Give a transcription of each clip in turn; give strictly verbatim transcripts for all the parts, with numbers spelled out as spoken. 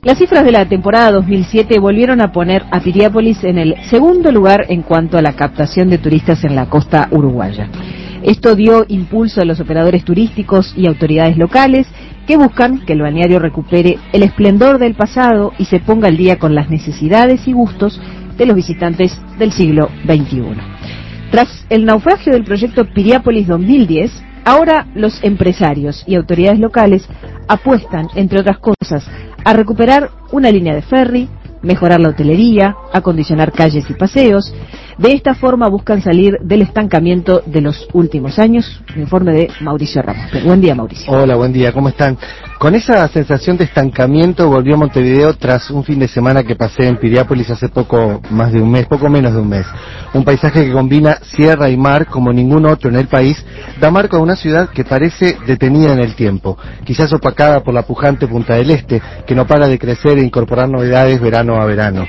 Las cifras de la temporada dos mil siete volvieron a poner a Piriápolis en el segundo lugar en cuanto a la captación de turistas en la costa uruguaya. Esto dio impulso a los operadores turísticos y autoridades locales que buscan que el balneario recupere el esplendor del pasado y se ponga al día con las necesidades y gustos de los visitantes del siglo veintiuno. Tras el naufragio del proyecto Piriápolis dos mil diez, ahora los empresarios y autoridades locales apuestan, entre otras cosas, a recuperar una línea de ferry, mejorar la hotelería, acondicionar calles y paseos. De esta forma buscan salir del estancamiento de los últimos años. Un informe de Mauricio Ramos. Buen día, Mauricio. Hola, buen día, ¿cómo están? Con esa sensación de estancamiento volvió a Montevideo tras un fin de semana que pasé en Piriápolis hace poco más de un mes, poco menos de un mes. Un paisaje que combina sierra y mar como ningún otro en el país, da marco a una ciudad que parece detenida en el tiempo, quizás opacada por la pujante Punta del Este, que no para de crecer e incorporar novedades verano a verano.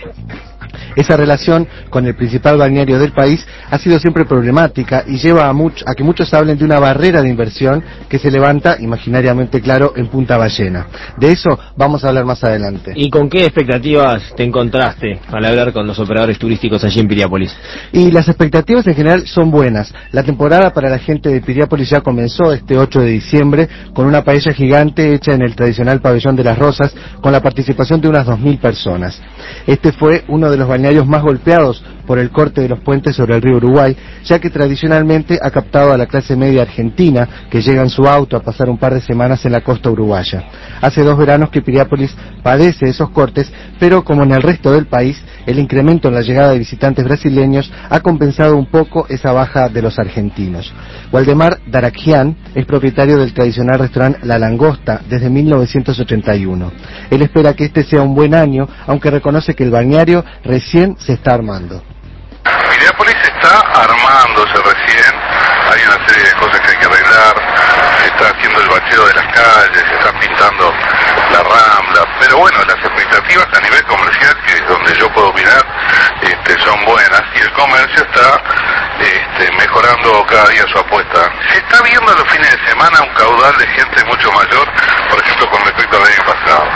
Esa relación con el principal balneario del país ha sido siempre problemática y lleva a, much, a que muchos hablen de una barrera de inversión que se levanta, imaginariamente claro, en Punta Ballena. De eso vamos a hablar más adelante. ¿Y con qué expectativas te encontraste al hablar con los operadores turísticos allí en Piriápolis? Y las expectativas en general son buenas. La temporada para la gente de Piriápolis ya comenzó este ocho de diciembre con una paella gigante hecha en el tradicional pabellón de las Rosas con la participación de unas dos mil personas. Este fue uno de los balnearios más golpeados por el corte de los puentes sobre el río Uruguay, ya que tradicionalmente ha captado a la clase media argentina que llega en su auto a pasar un par de semanas en la costa uruguaya. Hace dos veranos que Piriápolis padece esos cortes, pero como en el resto del país, el incremento en la llegada de visitantes brasileños ha compensado un poco esa baja de los argentinos. Waldemar Darakian es propietario del tradicional restaurante La Langosta desde mil novecientos ochenta y uno. Él espera que este sea un buen año, aunque reconoce que el balneario recién se está armando. Piriápolis está armándose recién, hay una serie de cosas que hay que arreglar, se está haciendo el bacheo de las calles, se está pintando la Rambla, pero bueno, las expectativas a nivel comercial, que es donde yo puedo opinar, este, son buenas, y el comercio está este, mejorando cada día su apuesta. Se está viendo los fines de semana un caudal de gente mucho mayor, por ejemplo, con respecto al año pasado.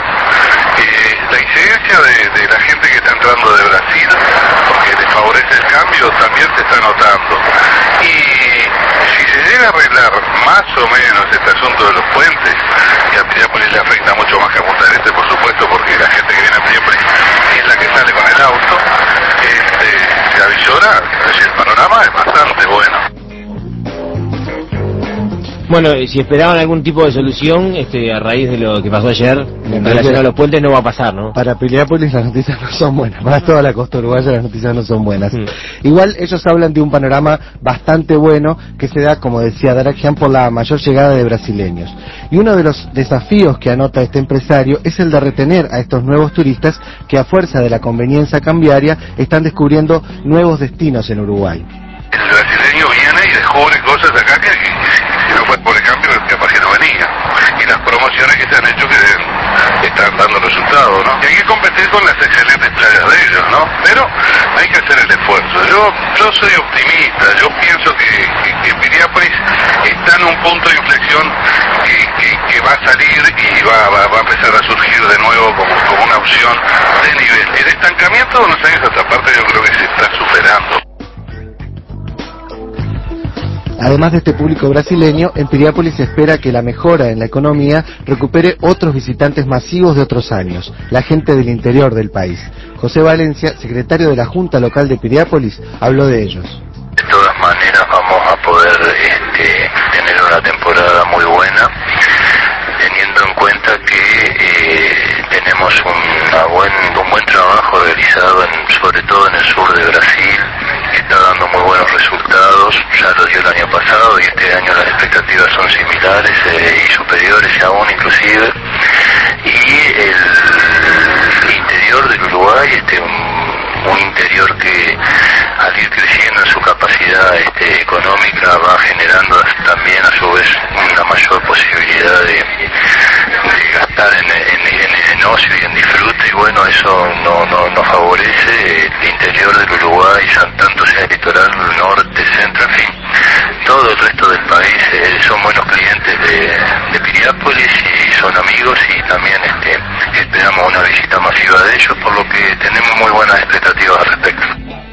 Eh, la incidencia de, de la gente que está entrando de Brasil, porque les favorece el cambio, también se está notando. Y si se llega a arreglar más o menos este asunto de los puentes, que a Piriápolis le afecta mucho más que a Punta del Este, por supuesto, porque la gente que viene a Piriápolis es la que sale con el auto, este, se avisora, el panorama es bastante bueno. Bueno, si esperaban algún tipo de solución este, a raíz de lo que pasó ayer, en relación a los puentes, no va a pasar, ¿no? Para Piriápolis las noticias no son buenas, para toda la costa uruguaya las noticias no son buenas. Mm. Igual ellos hablan de un panorama bastante bueno que se da, como decía Darakian, por la mayor llegada de brasileños. Y uno de los desafíos que anota este empresario es el de retener a estos nuevos turistas que a fuerza de la conveniencia cambiaria están descubriendo nuevos destinos en Uruguay. El brasileño viene y descubre cosas acá que si no fue por el cambio capaz que no venía, y las promociones que se han hecho que están dando resultados, ¿no? Y hay que competir con las excelentes playas de ellos, ¿no? Pero hay que hacer el esfuerzo. Yo yo soy optimista, yo pienso que, que, que Piriápolis está en un punto de inflexión que, que, que va a salir y va, va, va a empezar a surgir de nuevo como, como una opción de nivel. El estancamiento de unos años a esta parte yo creo que se está superando. Además de este público brasileño, en Piriápolis se espera que la mejora en la economía recupere otros visitantes masivos de otros años, la gente del interior del país. José Valencia, secretario de la Junta Local de Piriápolis, habló de ellos. De todas maneras vamos a poder este, tener una temporada muy buena, teniendo en cuenta que eh, tenemos una buen, un buen trabajo realizado en, sobre todo en el sur de Brasil, que está dando muy buenos resultados, ya lo dio el año pasado y este año las expectativas son similares eh, y superiores aún inclusive, y el interior del Uruguay, este un, un interior que al ir creciendo en su capacidad este, económica va generando también a su vez una mayor posibilidad de, de gastar en, en, en, en ocio y en disfrute, y bueno, eso no, no, no favorece el interior del Uruguay, tanto sea el litoral, norte, centro, en fin, todo el resto del país eh, son buenos clientes de, de Piriápolis y son amigos, y también este, esperamos una visita por lo que tenemos muy buenas expectativas al respecto.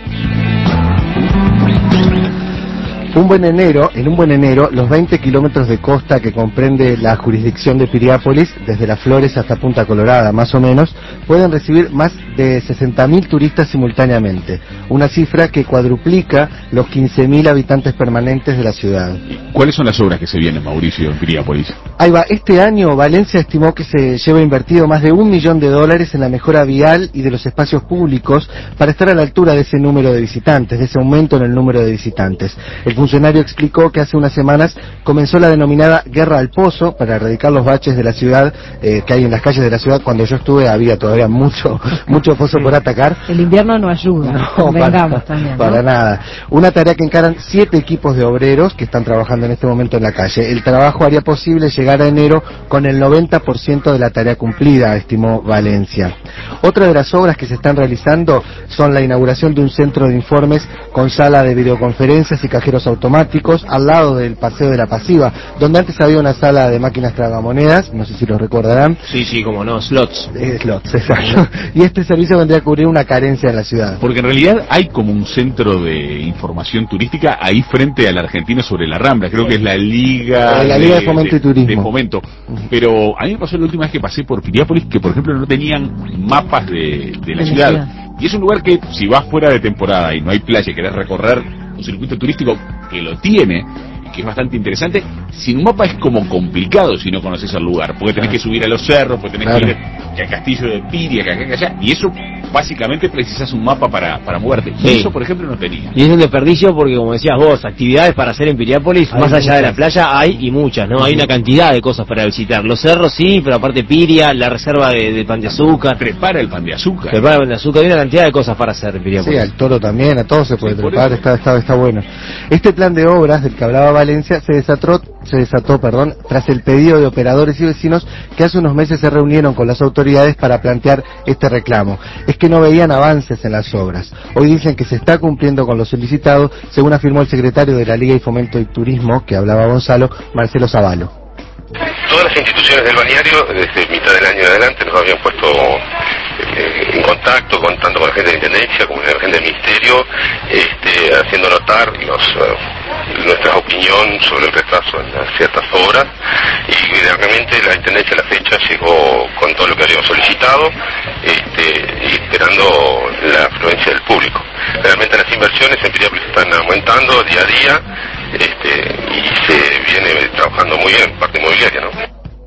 Un buen enero, en un buen enero, los veinte kilómetros de costa que comprende la jurisdicción de Piriápolis, desde Las Flores hasta Punta Colorada, más o menos, pueden recibir más de sesenta mil turistas simultáneamente, una cifra que cuadruplica los quince mil habitantes permanentes de la ciudad. ¿Cuáles son las obras que se vienen, Mauricio, en Piriápolis? Ahí va, este año Valencia estimó que se lleva invertido más de un millón de dólares en la mejora vial y de los espacios públicos para estar a la altura de ese número de visitantes, de ese aumento en el número de visitantes. El funcionario explicó que hace unas semanas comenzó la denominada Guerra al Pozo para erradicar los baches de la ciudad, eh, que hay en las calles de la ciudad. Cuando yo estuve había todavía mucho mucho pozo por atacar. El invierno no ayuda, no, para, también, ¿no? para nada. Una tarea que encaran siete equipos de obreros que están trabajando en este momento en la calle. El trabajo haría posible llegar a enero con el noventa por ciento de la tarea cumplida, estimó Valencia. Otra de las obras que se están realizando son la inauguración de un centro de informes con sala de videoconferencias y cajeros automáticos al lado del Paseo de la Pasiva, donde antes había una sala de máquinas tragamonedas, no sé si lo recordarán. Sí, sí, como no, slots. Eh, slots, exacto. Y este servicio vendría a cubrir una carencia en la ciudad. Porque en realidad hay como un centro de información turística ahí frente al Argentino sobre la Rambla, creo que es la Liga, eh, la Liga de, de Fomento y Turismo. De Fomento. Pero a mí me pasó la última vez que pasé por Piriápolis que, por ejemplo, no tenían mapas de, de la ciudad. Y es un lugar que, si vas fuera de temporada y no hay playa y querés recorrer un circuito turístico que lo tiene, que es bastante interesante, sin un mapa es como complicado si no conoces el lugar, porque tenés que subir a los cerros, porque tenés claro. que ir que al castillo de Piria, que acá, que allá, y eso básicamente precisas un mapa para, para moverte, y sí. eso por ejemplo no tenía. Y es un desperdicio porque, como decías vos, actividades para hacer en Piriápolis, hay más allá de la playa hay y muchas, ¿no? Hay una cantidad de cosas para visitar, los cerros sí, pero aparte Piria, la reserva de, de pan de azúcar. Prepara el pan de azúcar. Prepara el pan de azúcar, hay una cantidad de cosas para hacer en Piriápolis. Sí, al toro también, a todos se puede sí, trepar, está, está, está bueno. Este plan de obras del que hablaba Valencia se desató, se desató perdón, tras el pedido de operadores y vecinos que hace unos meses se reunieron con las autoridades para plantear este reclamo. Es que no veían avances en las obras. Hoy dicen que se está cumpliendo con lo solicitado, según afirmó el secretario de la Liga de Fomento y Turismo, que hablaba Gonzalo, Marcelo Zavalo. Todas las instituciones del balneario, desde mitad del año en adelante, nos habían puesto eh, en contacto, con, tanto con la gente de la Intendencia como con la gente del Ministerio, este, haciendo notar los, uh, nuestra opinión sobre el retraso en ciertas obras, y realmente la Intendencia a la fecha llegó con todo lo que habíamos solicitado, este, y esperando la afluencia del público. Realmente las inversiones en Piriápolis están aumentando día a día, este, y se viene trabajando muy bien en parte inmobiliaria, ¿no?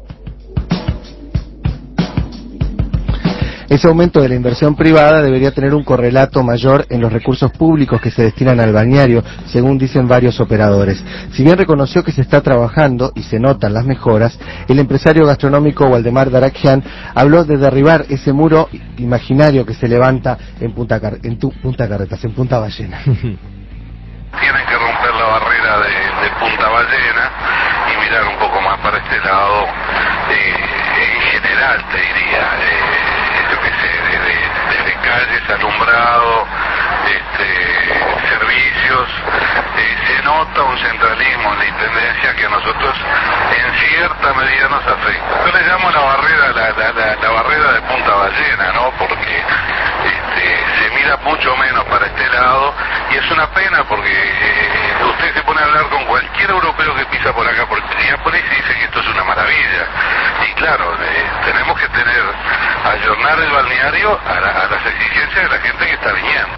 Ese aumento de la inversión privada debería tener un correlato mayor en los recursos públicos que se destinan al balneario, según dicen varios operadores. Si bien reconoció que se está trabajando y se notan las mejoras, el empresario gastronómico Waldemar Darakian habló de derribar ese muro imaginario que se levanta en Punta, Car en tu Punta Carretas, en Punta Ballena. Tienen que romper la barrera de, de Punta Ballena y mirar un poco más para este lado, eh, en general te diría, eh, yo qué sé, desde, desde calles, alumbrado, este, servicios, eh, se nota un centralismo en la Intendencia que a nosotros en cierta medida nos afecta. Yo le llamo la barrera, la, la, la, la barrera de Punta Ballena, ¿no? Porque este, se mira mucho menos para este lado y es una pena porque eh, usted se pone a hablar con cualquier europeo que pisa por acá por Piriápolis y dice que esto es una maravilla. Y claro, eh, tenemos que tener, ayornar el balneario a, la, a las exigencias de la gente que está viniendo.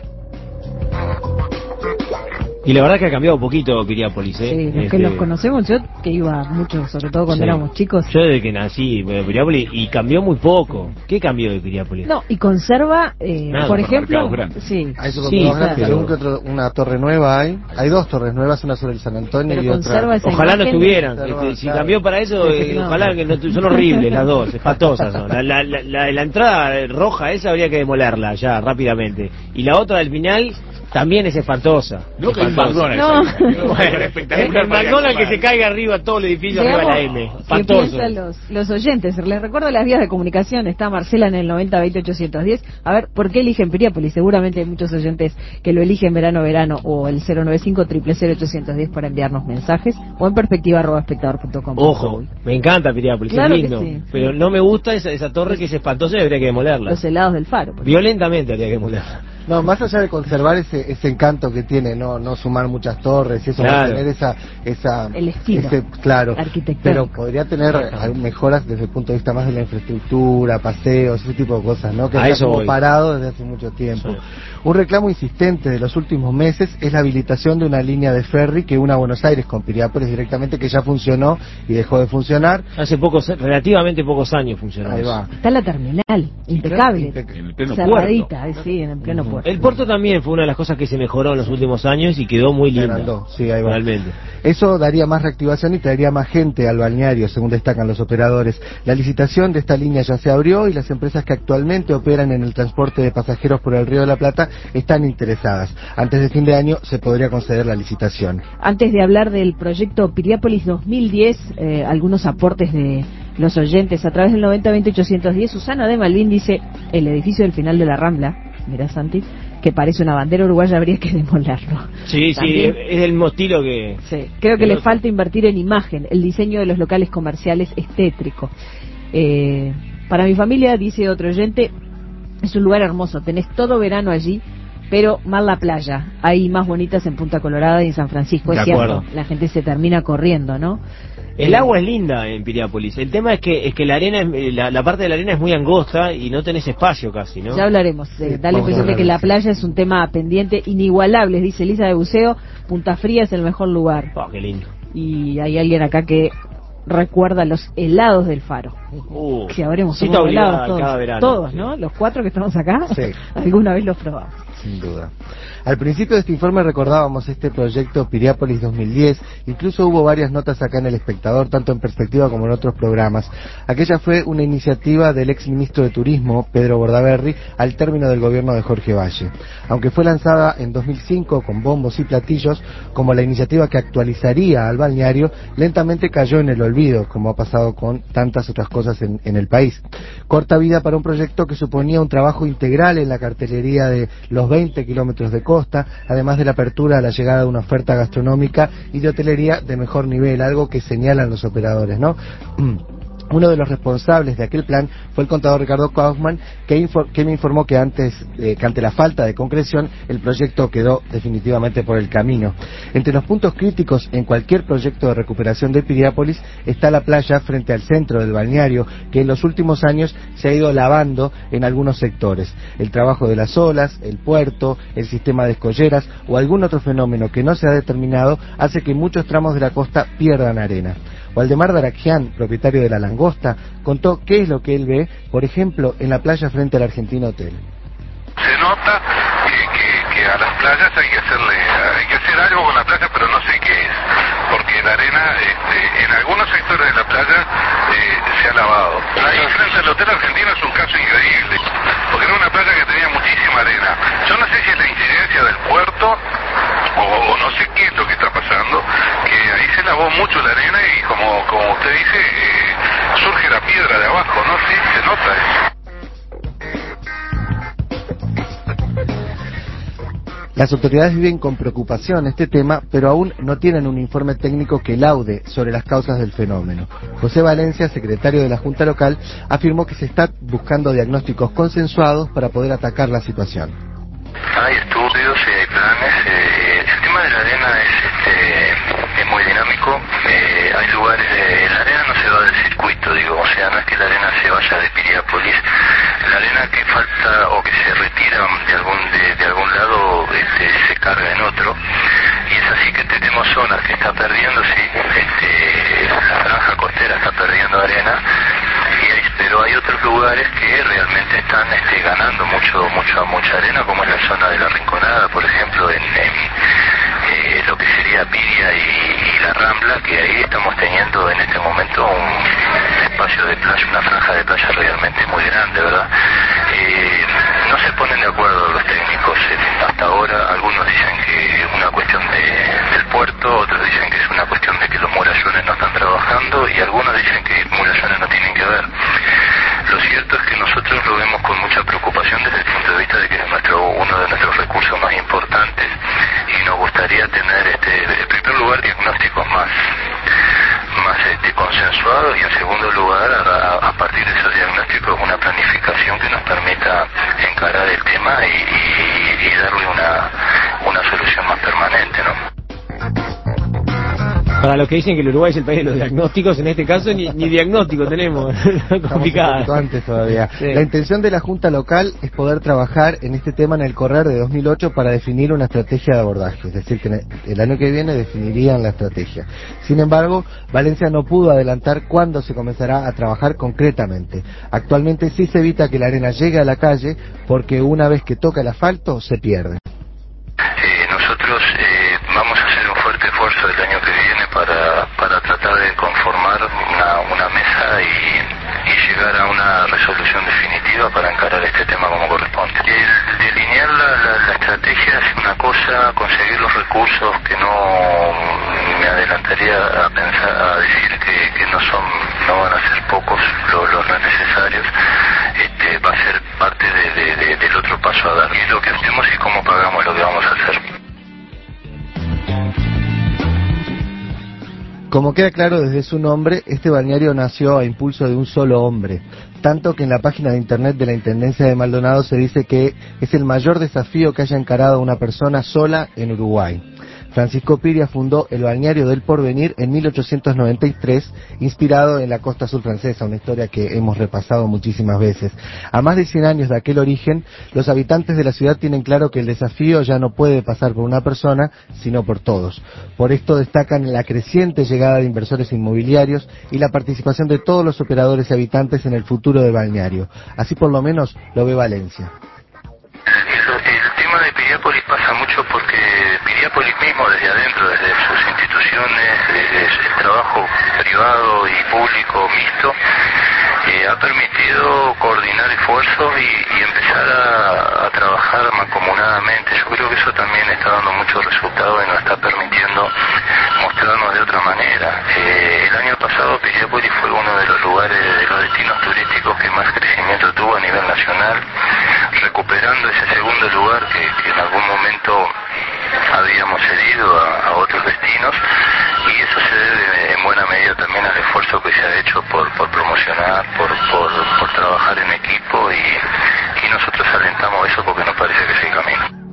Y la verdad que ha cambiado un poquito Piriápolis, ¿eh? Sí, los este... que los conocemos, yo que iba mucho, sobre todo cuando sí. éramos chicos. Yo desde que nací de Piriápolis y cambió muy poco. ¿Qué cambió de Piriápolis? No, y conserva, eh, Nada, por ejemplo, sí, hay sí, claro. Según que otro, una torre nueva hay, hay dos torres nuevas, una sobre el San Antonio pero y otra. Ojalá no estuvieran. Conserva, este, si claro. cambió para eso, eh, no. ojalá que no son horribles las dos, espantosas son. La, la, la, la, la entrada roja esa habría que demolerla ya rápidamente. Y la otra del final También es espantosa. No, que el espantosa. McDonald's. No. Bueno, espectacular. el McDonald's que se caiga arriba todo el edificio, arriba de la M. ¿Qué Espantoso. piensan los, los oyentes? Les recuerdo las vías de comunicación. Está Marcela en el noventa veinte ochocientos diez. A ver, ¿por qué eligen Piriápolis? Seguramente hay muchos oyentes que lo eligen verano-verano, o el cero nueve cinco, cero cero cero, ochocientos diez para enviarnos mensajes, o en perspectiva arroba espectador punto com. Ojo, me encanta Piriápolis, Claro es que lindo. sí. Pero no me gusta esa, esa torre que es espantosa y habría que demolerla. Los helados del Faro. por Violentamente habría que demolerla. No, más allá de conservar ese ese encanto que tiene, no no sumar muchas torres y eso, Claro. mantener esa esa El estilo ese, claro, arquitectónico. pero podría tener algún- mejoras desde el punto de vista más de la infraestructura, paseos, ese tipo de cosas, ¿no? Que A está eso como voy. parado desde hace mucho tiempo. Sí. Un reclamo insistente de los últimos meses es la habilitación de una línea de ferry que une a Buenos Aires con Piriápolis directamente, que ya funcionó y dejó de funcionar. Hace pocos, relativamente pocos años funcionó. Ahí eso. va. Está la terminal, impecable. Impe- En el pleno Cerradita, puerto. eh, sí, en el pleno puerto. El puerto también fue una de las cosas que se mejoró en los últimos años y quedó muy Se linda. agrandó, sí, ahí va. Realmente. Eso daría más reactivación y traería más gente al balneario, según destacan los operadores. La licitación de esta línea ya se abrió y las empresas que actualmente operan en el transporte de pasajeros por el Río de la Plata están interesadas. Antes de fin de año se podría conceder la licitación. Antes de hablar del proyecto Piriápolis dos mil diez, eh, algunos aportes de los oyentes a través del noventa veinte ochocientos diez. Susana de Malvin dice: el edificio del final de la Rambla, mirá Santi, que parece una bandera uruguaya, habría que demolerlo. Sí, sí, También. es del mismo estilo que... Sí, creo que el le otro. falta invertir en imagen. El diseño de los locales comerciales es tétrico. Eh, para mi familia, dice otro oyente, es un lugar hermoso, tenés todo verano allí, pero mal la playa. Hay más bonitas en Punta Colorada y en San Francisco, es De cierto. acuerdo. La gente se termina corriendo, ¿no? El agua es linda en Piriápolis. El tema es que es que la arena, es- la, la parte de la arena es muy angosta y no tenés espacio casi, ¿no? Ya hablaremos. Eh, Sí, da la vamos a impresión de hablar que de la eso. playa es un tema pendiente inigualable, dice Elisa de Buceo. Punta Fría es el mejor lugar. Oh, qué lindo. Y hay alguien acá que recuerda los helados del Faro. Uh, Si habremos cita tomado obligada helados todos, cada verano. todos, Sí. ¿no? Los cuatro que estamos acá, Sí. alguna vez los probamos. Sin duda. Al principio de este informe recordábamos este proyecto Piriápolis dos mil diez, incluso hubo varias notas acá en El Espectador, tanto en Perspectiva como en otros programas. Aquella fue una iniciativa del ex ministro de Turismo, Pedro Bordaberry, al término del gobierno de Jorge Valle. Aunque fue lanzada en dos mil cinco con bombos y platillos, como la iniciativa que actualizaría al balneario, lentamente cayó en el olvido, como ha pasado con tantas otras cosas en, en el país. Corta vida para un proyecto que suponía un trabajo integral en la cartelería de los veinte kilómetros de costa, además de la apertura a la llegada de una oferta gastronómica y de hotelería de mejor nivel, algo que señalan los operadores, ¿no? Uno de los responsables de aquel plan fue el contador Ricardo Kaufman, que, infor- que me informó que antes, eh, que ante la falta de concreción, el proyecto quedó definitivamente por el camino. Entre los puntos críticos en cualquier proyecto de recuperación de Piriápolis está la playa frente al centro del balneario, que en los últimos años se ha ido lavando en algunos sectores. El trabajo de las olas, el puerto, el sistema de escolleras o algún otro fenómeno que no se ha determinado hace que muchos tramos de la costa pierdan arena. Waldemar Darakian, propietario de La Langosta, contó qué es lo que él ve, por ejemplo, en la playa frente al Argentino Hotel. Se nota que, que, que a las playas hay que hacerle, hay que hacer algo con la playa, pero no sé qué es, porque la arena, este, en algunos sectores de la playa eh, se ha lavado. Ahí frente al Hotel Argentino es un caso increíble, porque era una playa que tenía muchísima arena. Yo no sé si es la incidencia del puerto o, o no sé qué es lo que está pasando, que ahí se lavó mucho la arena y como, como usted dice, eh, surge la piedra de abajo, ¿no? Sí, se nota eso. Las autoridades viven con preocupación este tema, pero aún no tienen un informe técnico que laude sobre las causas del fenómeno. José Valencia, secretario de la Junta Local, afirmó que se está buscando diagnósticos consensuados para poder atacar la situación. Hay estudios y hay planes. Eh, el tema de la arena es, este, es muy dinámico. Eh, hay lugares, de, la arena no se va del circuito, digo, o sea, no es que la arena se vaya de Piriápolis. La arena que falta o que se retira de algún de, de algún lado este, se carga en otro. Y es así que tenemos zonas que está perdiendo, sí, este, la franja costera está perdiendo arena. Y hay, pero hay otros lugares que realmente están este, ganando mucho, mucho, mucha arena, como es la zona de la Rinconada, por ejemplo, en, en eh, lo que sería Piria y, y la Rambla, que ahí estamos teniendo en este momento un espacio de playa, una franja de playa realmente muy grande, ¿verdad? Eh, no se ponen de acuerdo los técnicos, eh, hasta Ahora algunos dicen que es una cuestión de, del puerto, otros dicen que es una cuestión de que los murallones no están trabajando y algunos dicen que murallones no tienen que ver. Lo cierto es que nosotros lo vemos con mucha preocupación desde el punto de vista de que es nuestro, uno de nuestros recursos más importantes y nos gustaría tener, este, en primer lugar, diagnósticos más, más este, consensuados y en segundo lugar, a, a partir de esos diagnósticos, una planificación que nos permita encarar el tema y, y, y darle una, una solución más permanente, ¿no? Para los que dicen que el Uruguay es el país de los diagnósticos, en este caso ni, ni diagnóstico tenemos. Complicado. Antes todavía. Sí. La intención de la Junta Local es poder trabajar en este tema en el correr de dos mil ocho para definir una estrategia de abordaje, es decir, que el año que viene definirían la estrategia. Sin embargo, Valencia no pudo adelantar cuándo se comenzará a trabajar concretamente. Actualmente sí se evita que la arena llegue a la calle porque una vez que toca el asfalto se pierde. Eh, nosotros eh, vamos a hacer un fuerte esfuerzo el año que viene para, para tratar de conformar una, una mesa y, y llegar a una resolución definitiva para encarar este tema como corresponde. El delinear la, la, la estrategia es una cosa, conseguir los recursos que no me adelantaría a pensar, a decir que, que no son, no van a ser pocos los, los necesarios, este, va a ser parte de, de, de, del otro paso a dar. Y lo que hacemos y cómo pagamos lo que vamos a hacer. Como queda claro desde su nombre, este balneario nació a impulso de un solo hombre, tanto que en la página de internet de la Intendencia de Maldonado se dice que es el mayor desafío que haya encarado una persona sola en Uruguay. Francisco Piria fundó el Balneario del Porvenir en mil ochocientos noventa y tres, inspirado en la costa sur francesa, una historia que hemos repasado muchísimas veces. A más de cien años de aquel origen, los habitantes de la ciudad tienen claro que el desafío ya no puede pasar por una persona, sino por todos. Por esto destacan la creciente llegada de inversores inmobiliarios y la participación de todos los operadores y habitantes en el futuro del balneario. Así por lo menos lo ve Valencia. El tema de Piriápolis pasa mucho porque Piriápolis mismo, desde adentro, desde sus instituciones, desde el trabajo privado y público mixto, eh, ha permitido coordinar esfuerzos y, y empezar a, a trabajar mancomunadamente. Yo creo que eso también está dando muchos resultados y nos está permitiendo mostrarnos de otra manera. Eh, el año pasado Piriápolis fue uno de los lugares, de los destinos turísticos que más crecimiento tuvo a nivel nacional, recuperando ese segundo lugar que, que en algún momento habíamos cedido a, a otros destinos, y eso se debe en buena medida también al esfuerzo que se ha hecho por, por promocionar, por, por, por trabajar en equipo, y, y nosotros alentamos eso porque nos parece que es el camino.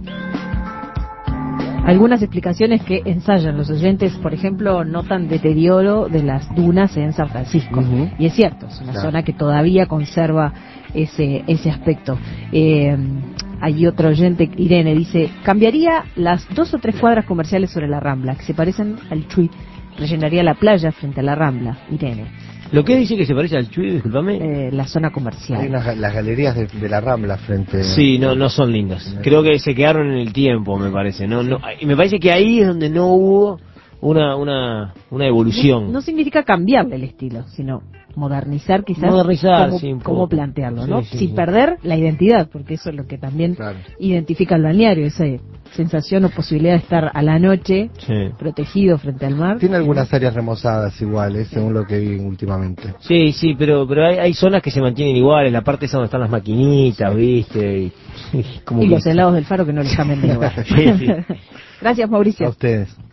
Algunas explicaciones que ensayan los oyentes, por ejemplo, notan deterioro de las dunas en San Francisco. Uh-huh. Y es cierto, es una claro. zona que todavía conserva ese ese aspecto. Eh, hay otro oyente, Irene, dice, cambiaría las dos o tres cuadras comerciales sobre la Rambla, que se parecen al Chuy, rellenaría la playa frente a la Rambla. Irene. ¿Lo que dice que se parece al Chuy, discúlpame? Eh, la zona comercial. Hay unas, las galerías de, de la Rambla frente... Sí, no no son lindas. Creo que se quedaron en el tiempo, me parece. No no y me parece que ahí es donde no hubo una una una evolución. No, no significa cambiarle el estilo, sino modernizar quizás modernizar, cómo, sí, cómo plantearlo, ¿no? Sí, sí, Sin sí. perder la identidad, porque eso es lo que también claro. identifica el balneario, esa sensación o posibilidad de estar a la noche sí. protegido frente al mar. Tiene algunas áreas remozadas iguales, según lo que vi últimamente. Sí, sí, pero pero hay, hay zonas que se mantienen iguales, la parte esa donde están las maquinitas, ¿viste? Y, y, como y los helados del Faro que no les cambian de lugar. sí, sí. Gracias, Mauricio. A ustedes.